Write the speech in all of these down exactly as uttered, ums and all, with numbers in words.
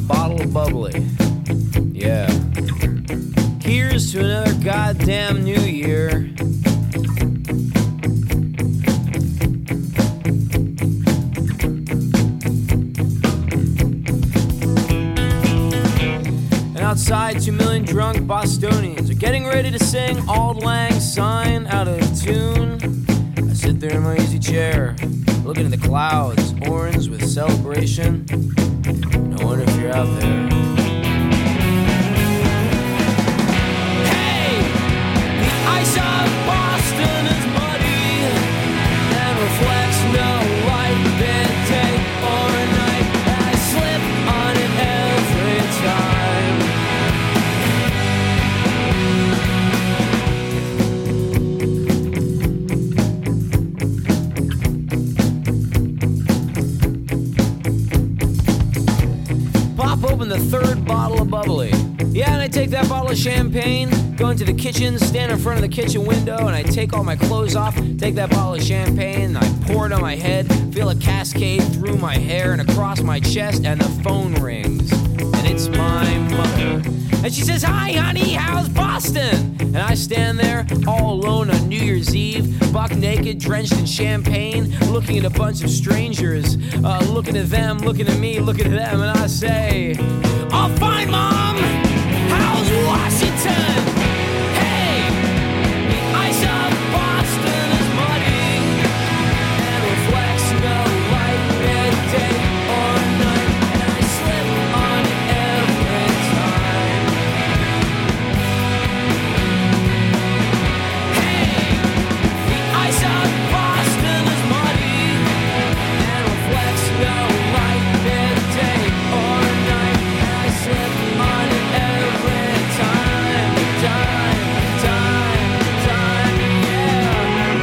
bottle of bubbly. Yeah. Here's to another goddamn new year. And outside, two million drunk Bostonians are getting ready to sing Auld Lang Syne out of tune. I sit there in my easy chair, looking at the clouds, orange with celebration. I wonder if you're out there. Hey! The ice of Boston is muddy and reflects no light, midday or night. I slip on it every time. Pop open the third bottle of bubbly. Yeah, and I take that bottle of champagne, go into the kitchen, stand in front of the kitchen window, and I take all my clothes off, take that bottle of champagne, and I pour it on my head, feel a cascade through my hair and across my chest, and the phone rings. And it's my mother. And she says, "Hi, honey, how's Boston?" And I stand there all alone on New Year's Eve, buck naked, drenched in champagne, looking at a bunch of strangers, uh, looking at them, looking at me, looking at them, and I say, "All fine, Mom. How's Washington? Hey, the ice of Boston is muddy and reflects no light, midday or night, and I slip on it every time. Hey, the ice of Boston is muddy and reflects no light, midday or night, and I slip on it every time, time, time, time, yeah."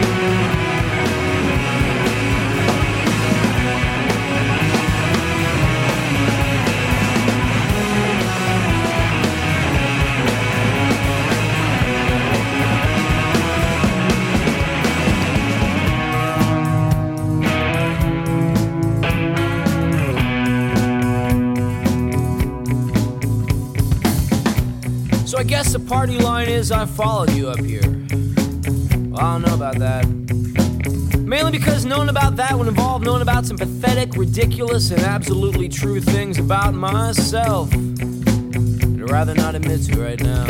So I guess the party line is I followed you up here. Well, I don't know about that. Mainly because knowing about that would involve knowing about some pathetic, ridiculous, and absolutely true things about myself. I'd rather not admit to right now.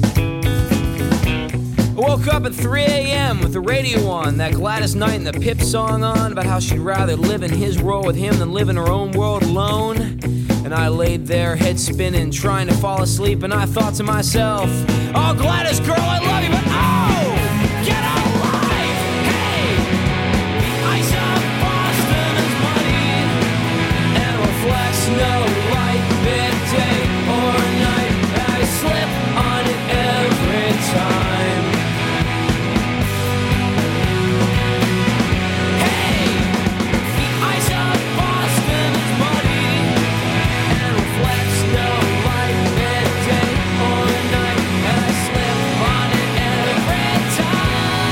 I woke up at three a.m. with the radio on, that Gladys Knight and the Pip song on, about how she'd rather live in his world with him than live in her own world alone. And I laid there, head spinning, trying to fall asleep, and I thought to myself, "Oh, Gladys, girl, I love you, but oh, get a life! Hey, the ice of Boston is muddy and reflects no light, midday or night, and I slip on it every time. Hey, the ice of Boston is muddy and reflects no light, midday or night, and I slip on it every time."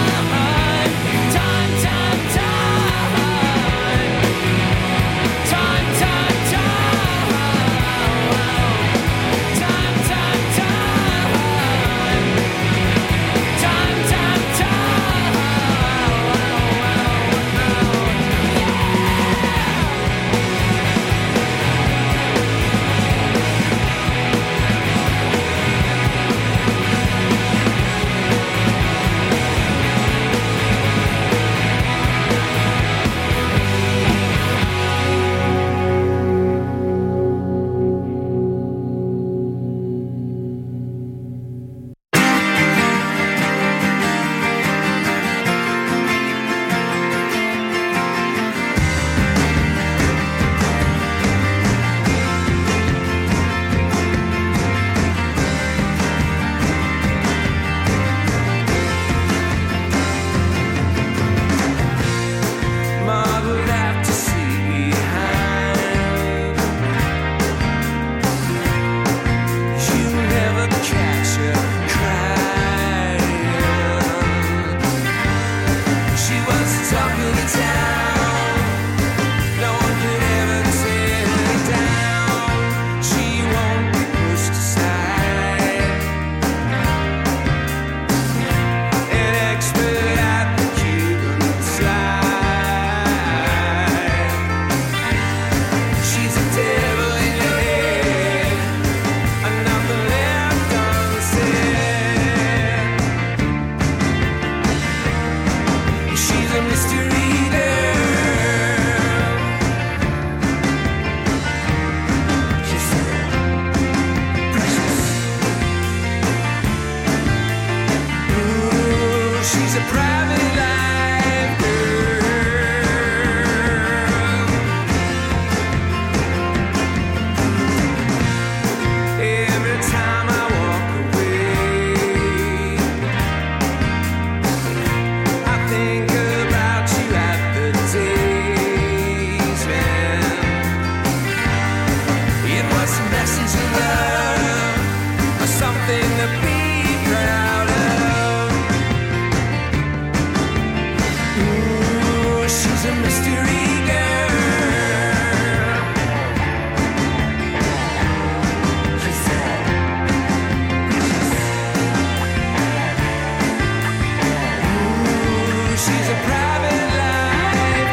a mystery girl. Ooh, she's a private life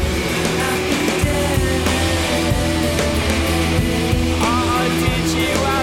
I did you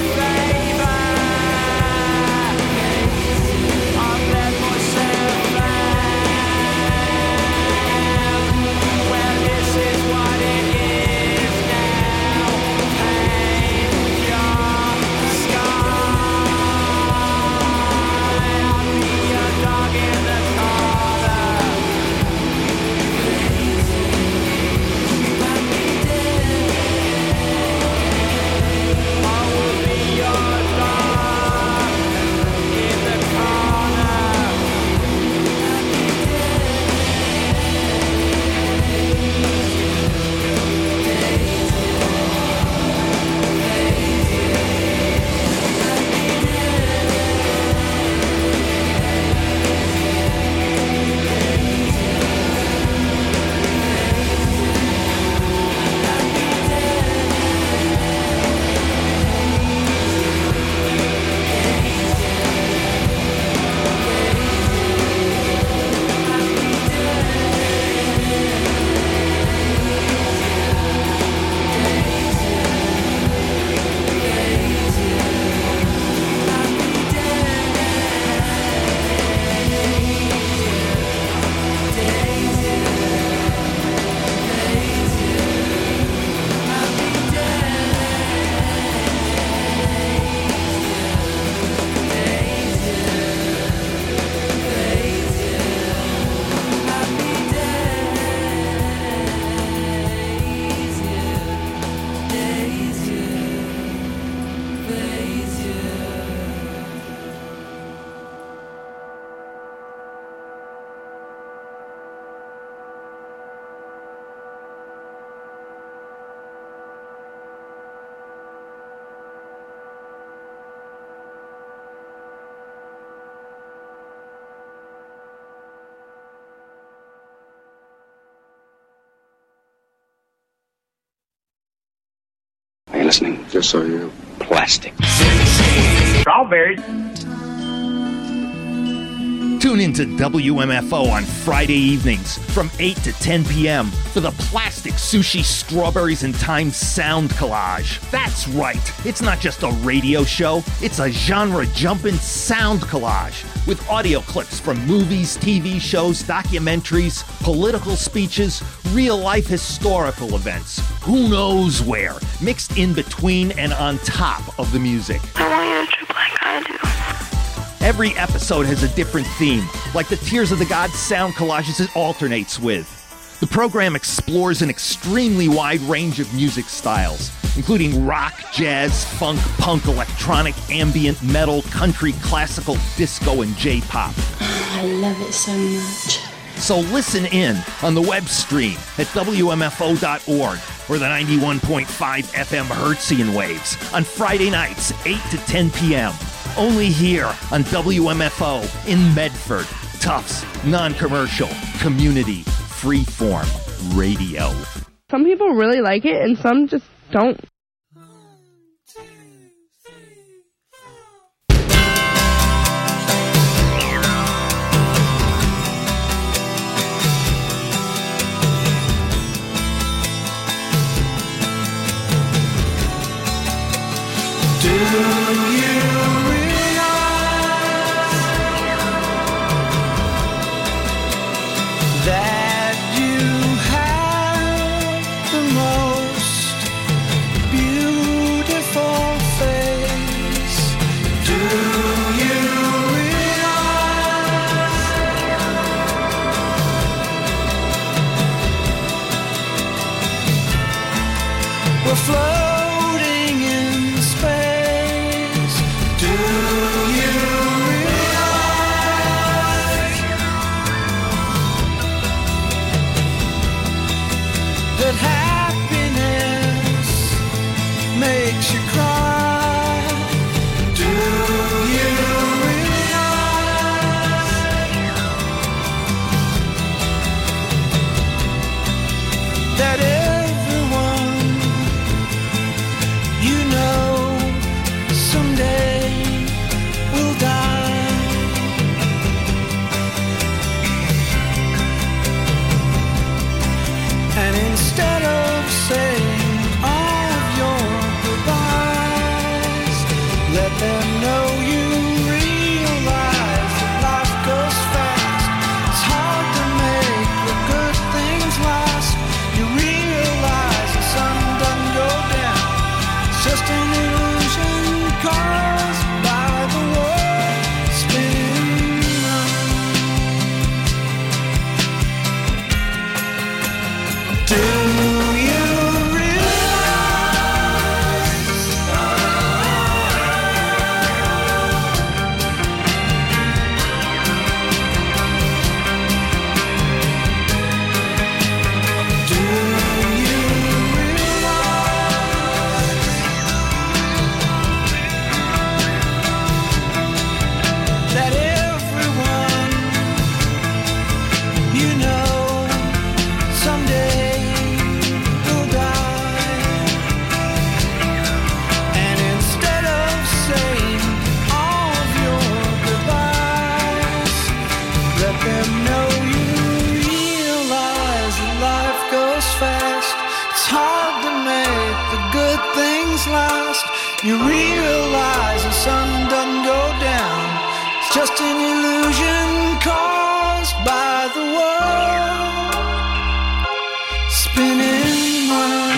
listening? Just so you know. Plastic. Strawberries. Tune into W M F O on Friday evenings from eight to ten p.m. for the Plastic Sushi Strawberries and Thyme Sound Collage. That's right, it's not just a radio show, it's a genre-jumping sound collage with audio clips from movies, T V shows, documentaries, political speeches, real-life historical events. Who knows where, mixed in between and on top of the music. I want you to trip like I do. Every episode has a different theme, like the Tears of the Gods sound collages it alternates with. The program explores an extremely wide range of music styles, including rock, jazz, funk, punk, electronic, ambient, metal, country, classical, disco, and J-pop. I love it so much. So listen in on the web stream at W M F O dot org or the ninety-one point five F M Hertzian waves on Friday nights, eight to ten p.m. Only here on W M F O in Medford. Tufts, non-commercial, community, freeform radio. Some people really like it and some just don't. Do you that you have the most beautiful face? Do you realize we're floating in space? Do you that happiness makes you cry? Do you realize that everyone you know someday will die? And instead of saying all of your goodbyes, let them know you realize that life goes fast. It's hard to make the good things last. You realize the sun doesn't go down. It's just an illusion caused by the world spinning round. Do you realize Do you realize that everyone you know someday will die? And instead of saying all of your goodbyes, let them know you realize that life goes fast. It's hard to make the good things last. You realize the sun doesn't go down. It's just an illusion caused by the world spinning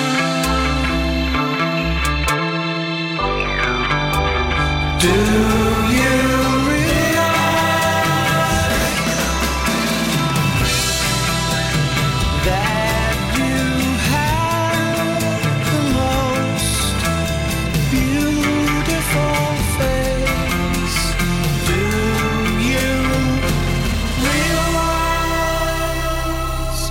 round. Do you realize that you have the most beautiful face? Do you realize?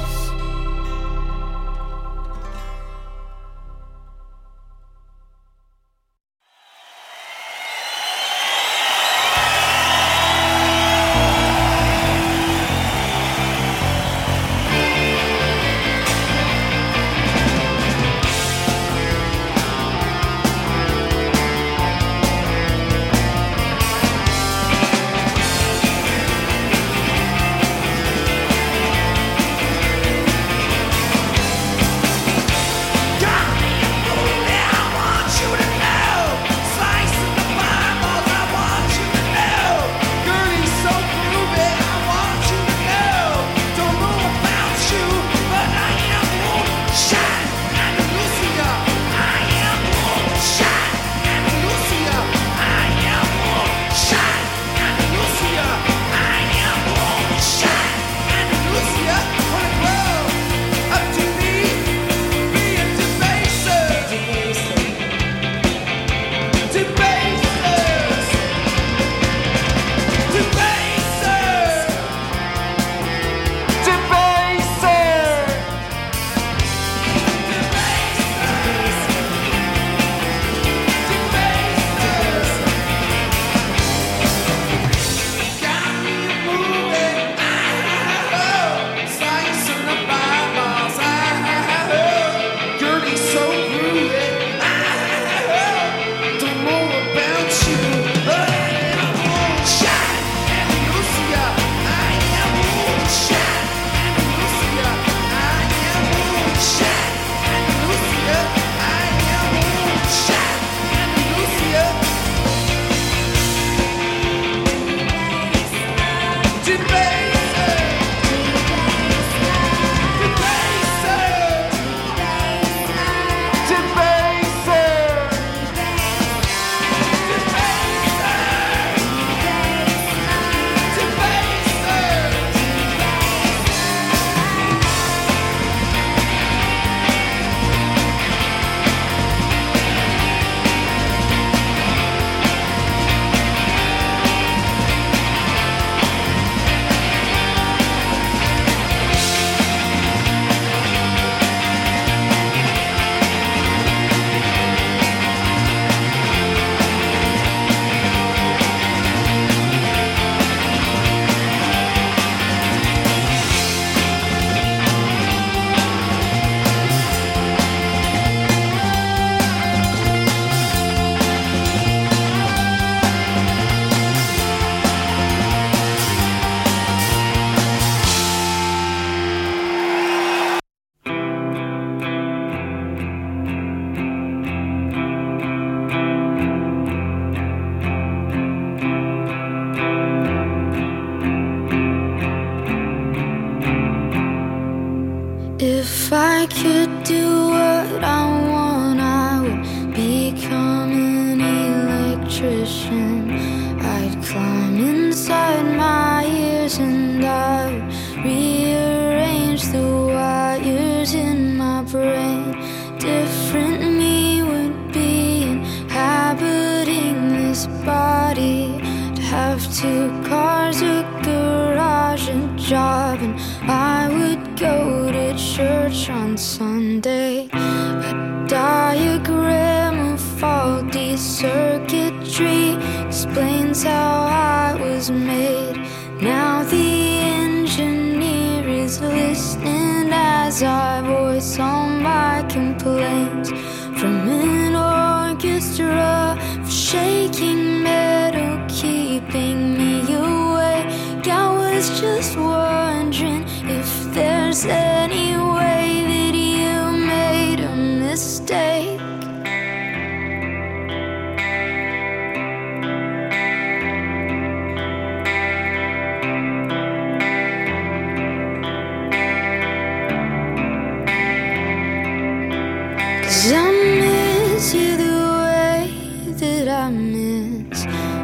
circuitry explains how I was made. Now the engineer is listening as I voice all my complaints. From an orchestra of shaking metal keeping me awake. I was just wondering if there's any way that you made a mistake. Cause I miss you the way that I miss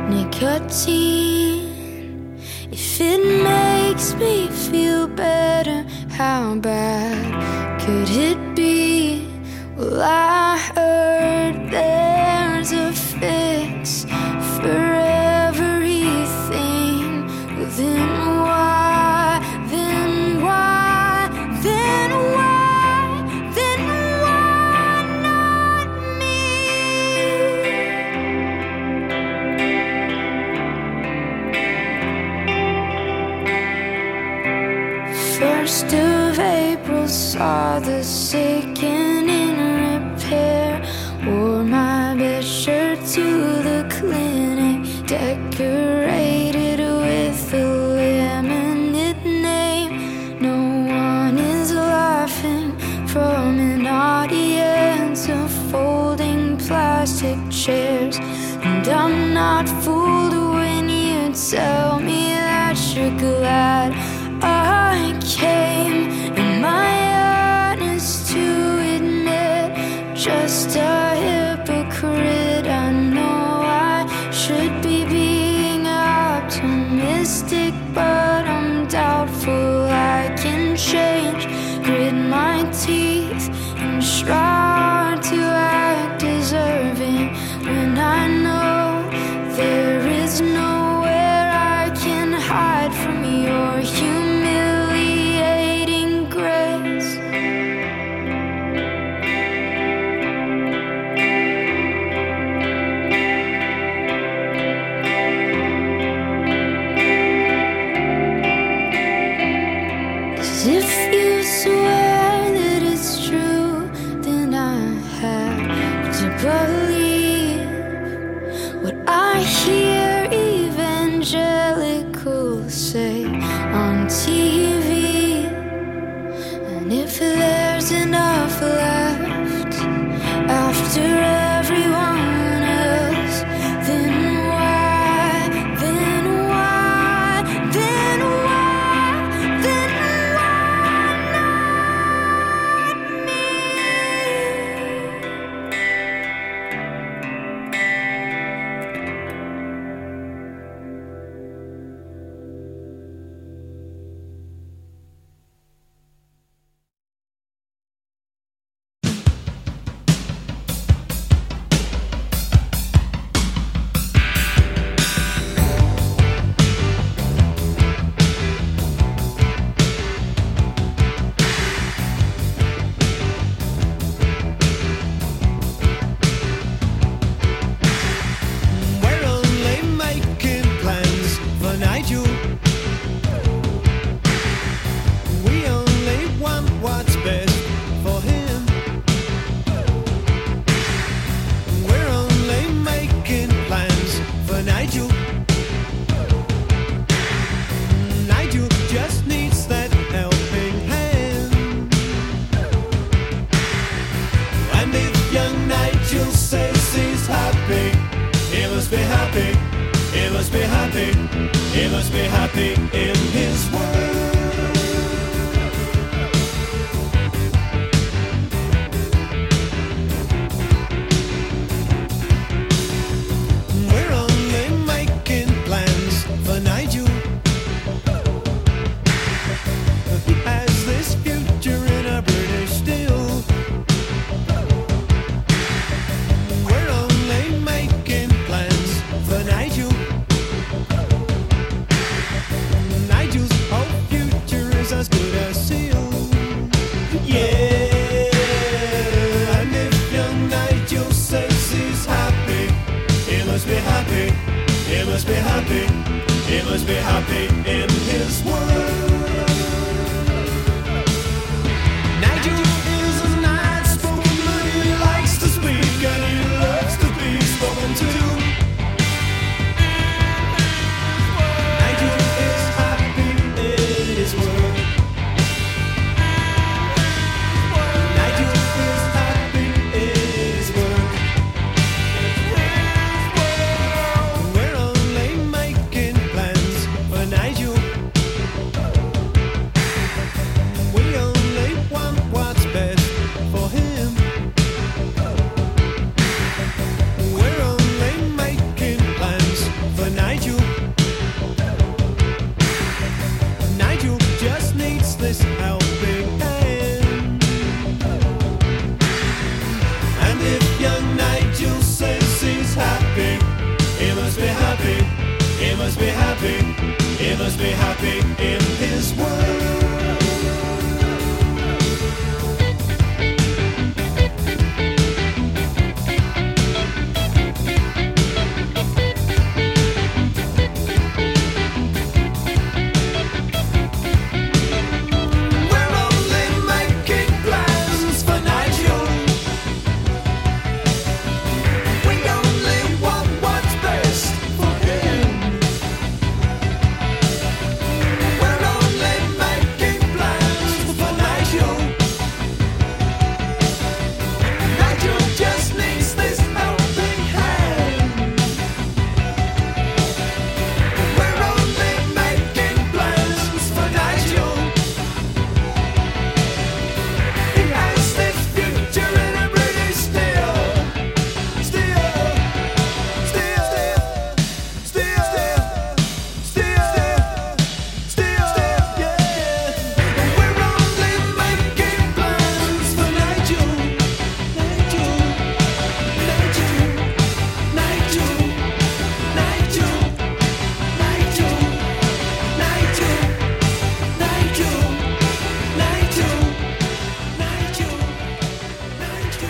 nicotine. If it makes me feel better, how bad could it be? Well, I heard there's a fix for everything. Well, then why, then why, then why, then why not me? First of April saw the second in repair. Wore my best shirt to the clinic, decorated with a laminate name. No one is laughing from an audience of folding plastic chairs. And I'm not fooled when you tell me that you're glad I came. Am I honest to admit, just a hypocrite? I know I should be being optimistic, but I'm doubtful I can change. Grit my teeth and try to act deserving when I know there is nowhere I can hide from your humiliating grace. Cause if you swear that it's true, then I have to believe what I hear evangelicals say on T V. And if there's enough left after everyone else, then why, then why, then why, then why not me? We're only making plans for Nigel. We only want what's best for him. We're only making plans for Nigel. Nigel just needs that helping hand. And if young Nigel says he's happy, he must be happy, he must be happy, he must be happy in his world. We're only making plans for Nigel. He has this future in a British steel. We're only making plans for Nigel. must be happy, he must be happy in his world. Nigel is a nice spoken man, he likes to speak and he loves to be spoken to. Nigel is happy in his world. Nigel is happy in his world. We're only making plans for Nigel. We only want what's best for him. We're only making plans for Nigel. Nigel just needs this helping hand. And if young Nigel says he's happy, he must be happy, he must be happy, he must be happy in his world. We're only making plans for Nigel. We only want what's best for him. We're only making plans for Nigel. Nigel just needs this helping hand. We're only making plans for Nigel. He has this future in a British steel. Steel. Steel. Steel. Steel. Steel. Steel. Yeah. We're only making plans for Nigel. Nigel. Nigel. Nigel. Nigel. Nigel. Nigel. Nigel. Nigel. Nigel. Nigel.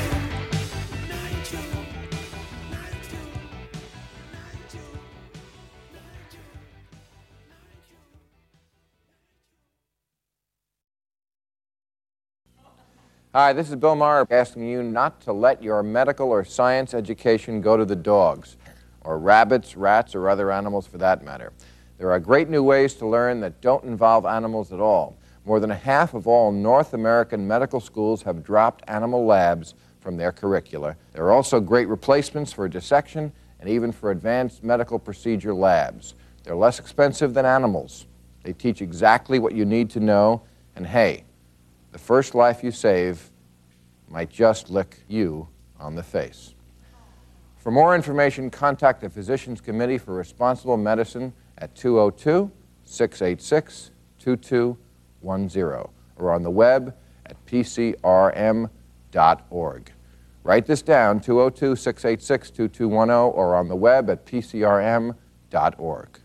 Hi, this is Bill Maher asking you not to let your medical or science education go to the dogs, or rabbits, rats, or other animals for that matter. There are great new ways to learn that don't involve animals at all. More than half of all North American medical schools have dropped animal labs from their curricula. There are also great replacements for dissection and even for advanced medical procedure labs. They're less expensive than animals. They teach exactly what you need to know, and hey, the first life you save might just lick you on the face. For more information, contact the Physicians Committee for Responsible Medicine at two oh two, six eight six, two two one zero or on the web at p c r m dot org. Write this down, two oh two, six eight six, two two one zero or on the web at p c r m dot org.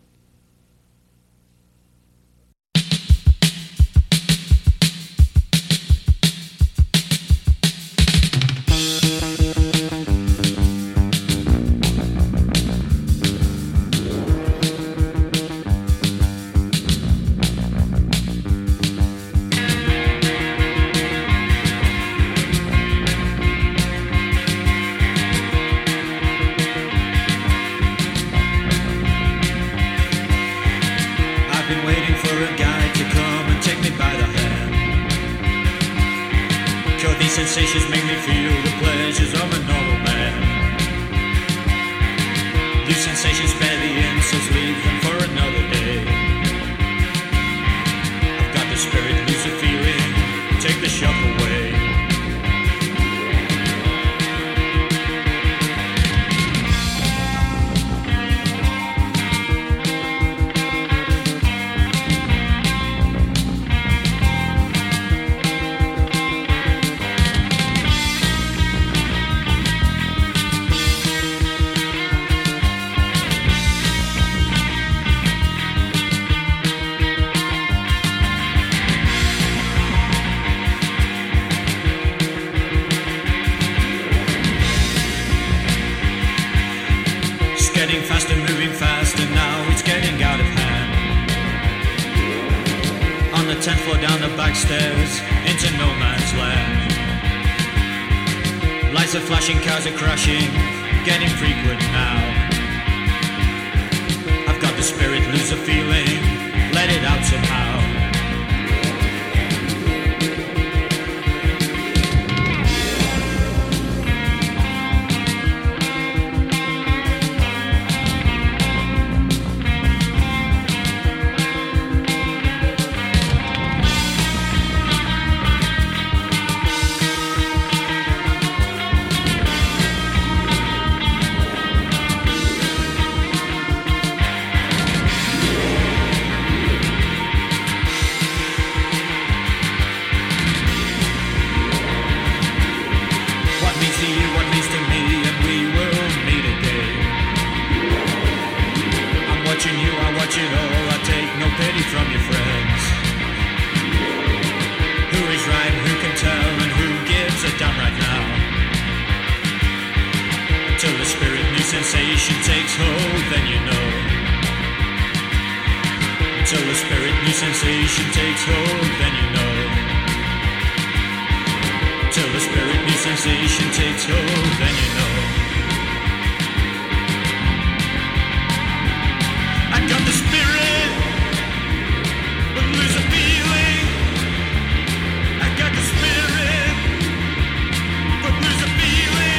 Sensations make me feel the pleasures of a normal man. These sensations spare the insults, leave them for another day. I've got the spirit, lose the feeling, take the shock away. getting faster, moving faster, now it's getting out of hand. On the tenth floor down the back stairs, into no man's land. Lights are flashing, cars are crashing, getting frequent now. I've got the spirit, lose the feeling, let it out somehow. Sensation takes hold, then you know. Until the spirit new sensation takes hold, then you know. Till the spirit new sensation takes hold, then you know. I got the spirit, but lose a feeling. I got the spirit, but lose a feeling.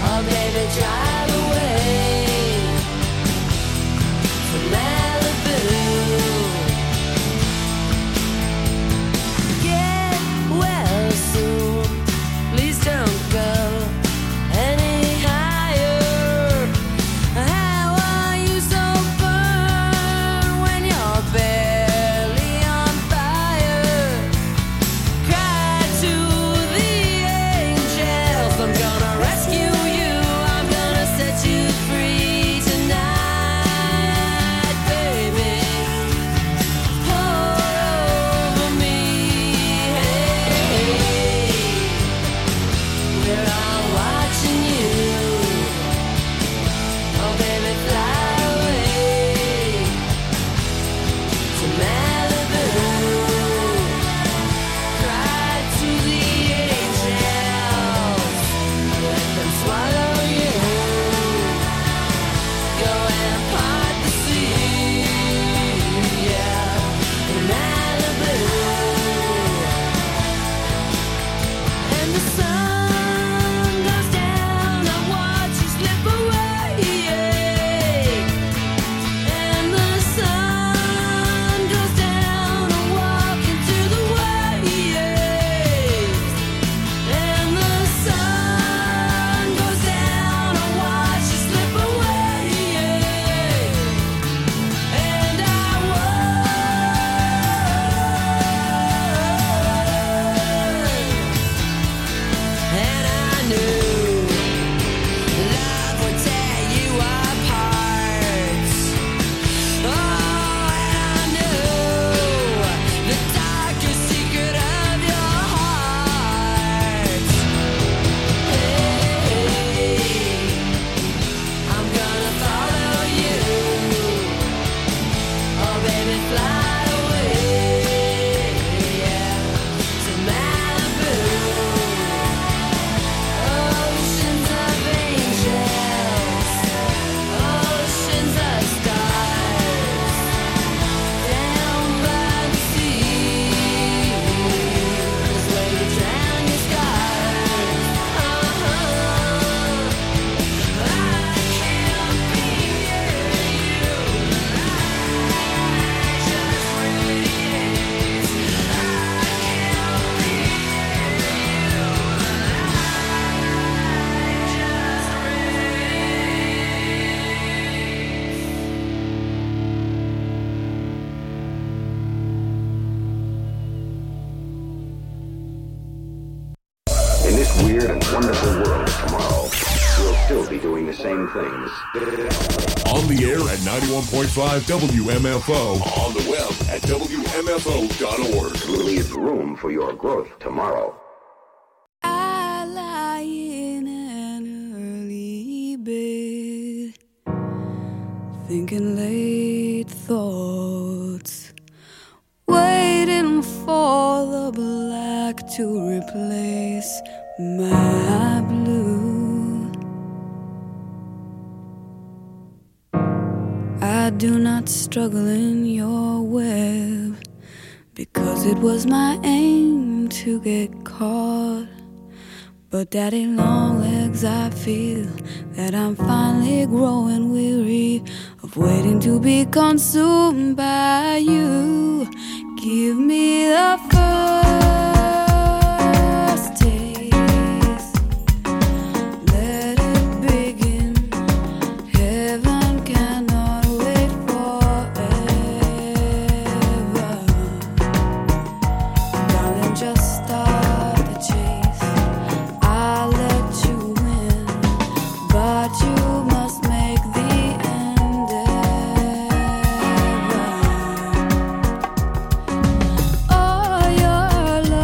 Oh, baby, drive away to Malibu. Get well soon. Please don't go any higher. How are you so burned when you're barely on fire? Cry to the angels. I'm gonna rescue you. I'm gonna set you free tonight, baby. Pour over me. Hey, we're all watching you. Oh, baby, fly away to Malibu. Cry to the angels. Let them swallow you. Go and part the sea. Yeah, in Malibu. And the sun goes down, I watch you slip away. And the sun goes down, I walk into the waves. And the sun goes down, I watch you slip away. And I and I knew love would tear you apart. Oh, and I knew the darkest secret of your heart. Hey, I'm gonna follow you. Oh, baby, fly away, yeah, to Malibu. Oceans of angels, oceans of stars, down by the sea is where you drown your scars. Uh-huh. I can't be near you. I just radiate. I can't be near you. In this weird and wonderful world of tomorrow, we'll still be doing the same things. On the air at ninety-one point five W M F O. On the web at W M F O dot org. Leave room for your growth tomorrow. I lie in an early bed, thinking late thoughts, waiting for the black to replace my blue. I do not struggle in your web, because it was my aim to get caught. But daddy long legs, I feel that I'm finally growing weary of waiting to be consumed by you. Give me the first taste, let it begin. Heaven cannot wait forever. Darling, just start the chase. I'll let you win, but you must make the endeavor. Oh, your love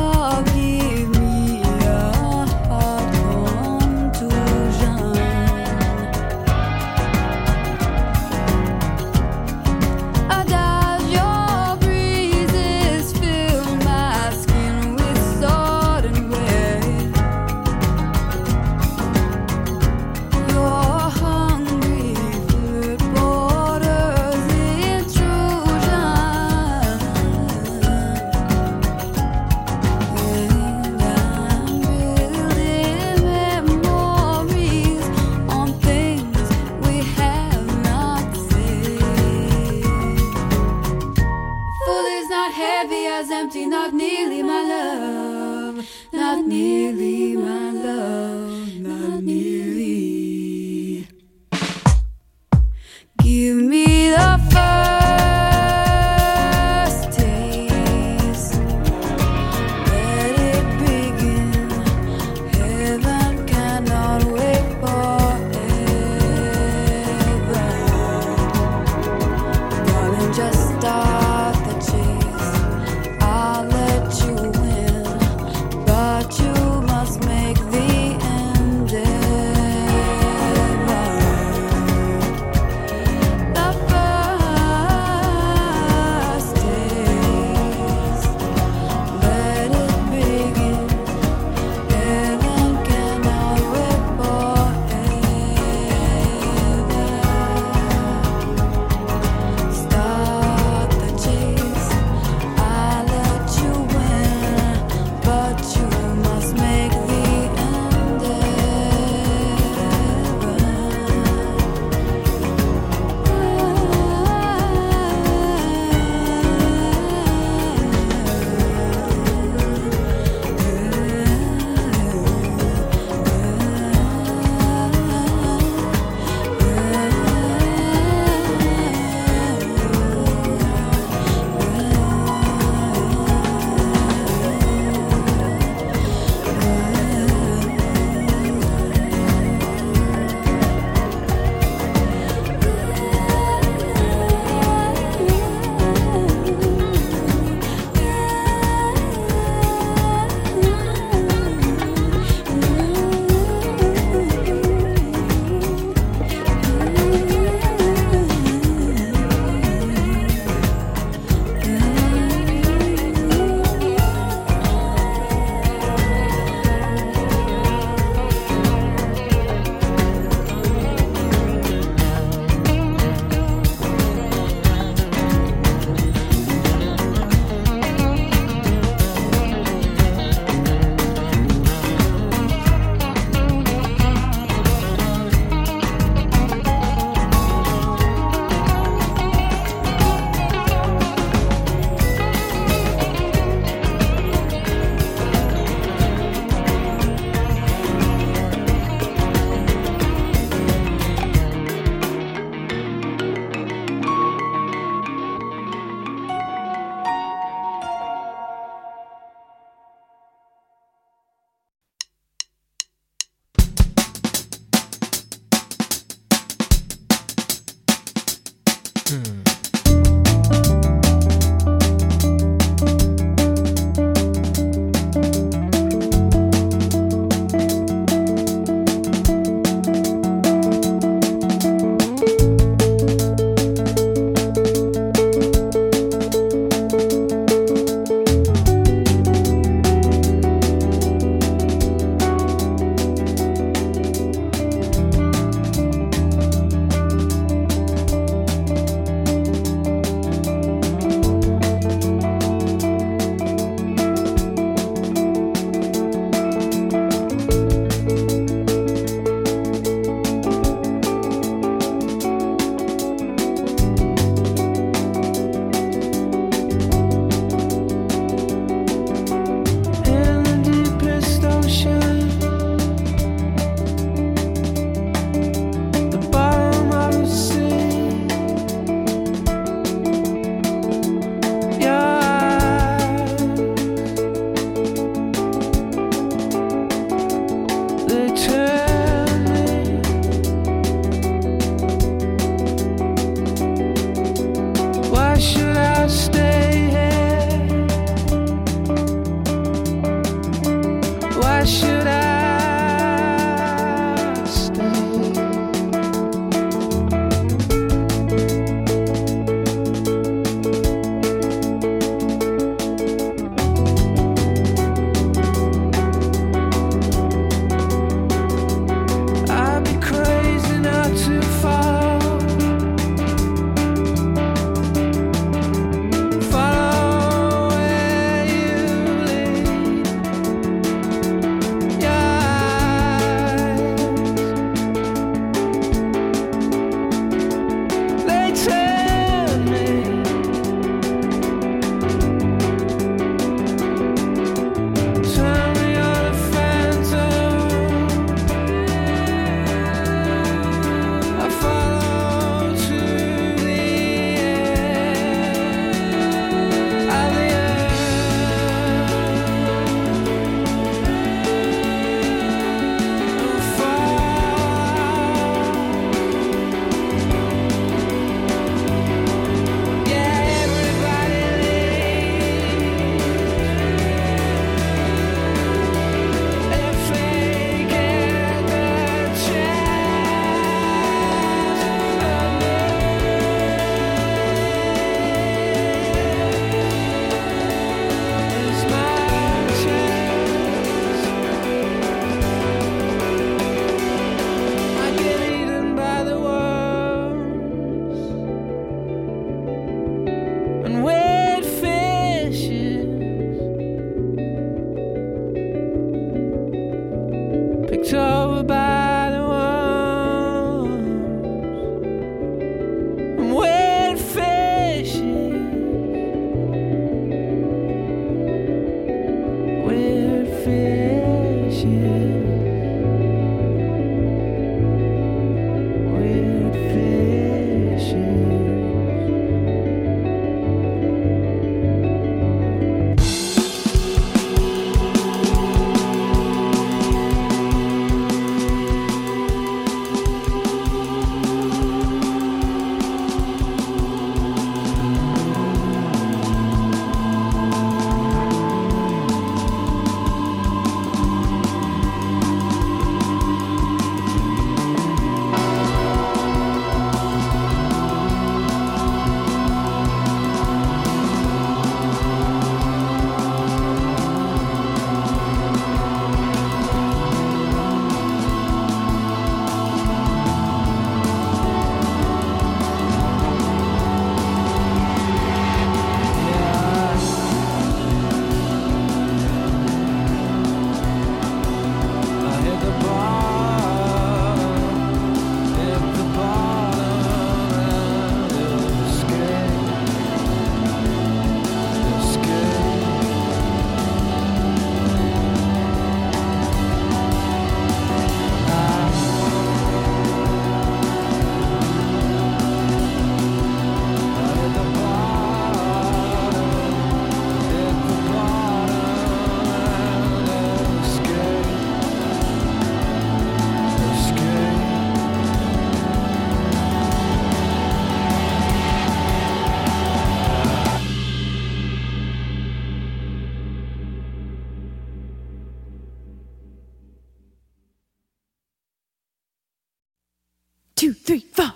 two, three, four.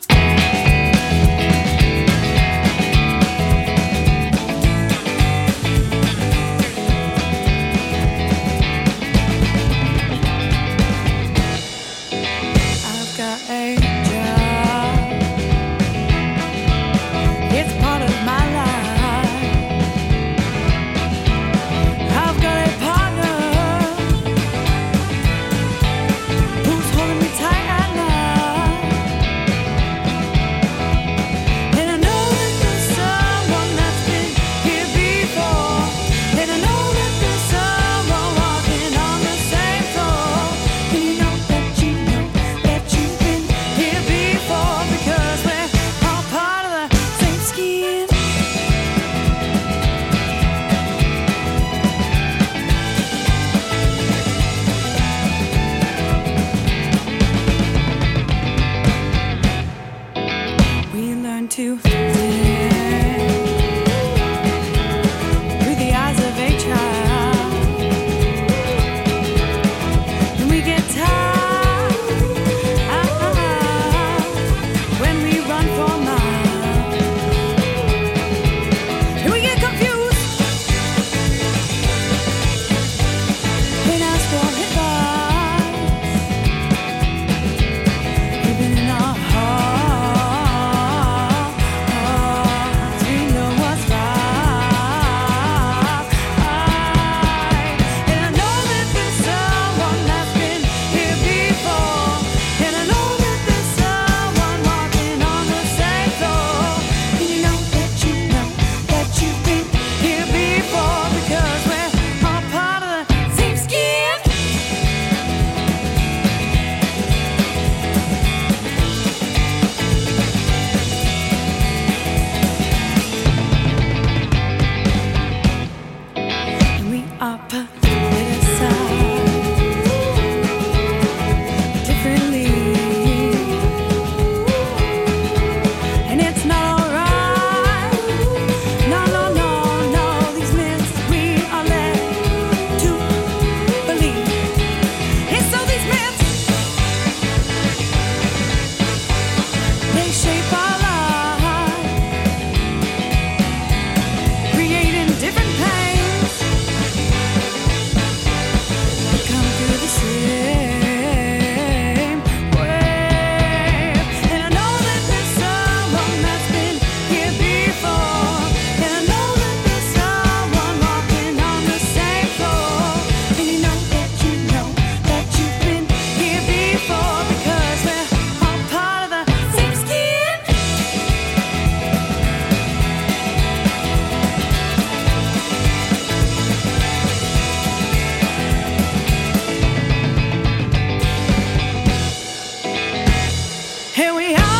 I've got a job. It's part of my life. I've got a partner who's holding me tight at night. And I know that there's someone that's been here before. And I know that there's someone walking on the same floor. And you know that you know that you've been here before, because we're all part of the same skin. We learn to dance through the eyes of a child. And we get tired when we run for miles. And we get confused and ask for advice. Even in our hearts, we know what's right. And I know that there's someone that's been here before. And I know that there's someone walking on the same floor. And you know that you know that you've been here before, because we're all part of the same skin. And we are politicized differently. And it's not alright. No, no, no, no. These myths we are led to believe. And so these myths, they shape our lives, creating different pains. We come through the same way. And I know that there's someone that's been here before. And I know that there's someone walking on the same floor. And you know that you know that you've been here before, because we're all part of the same skin. Here we are.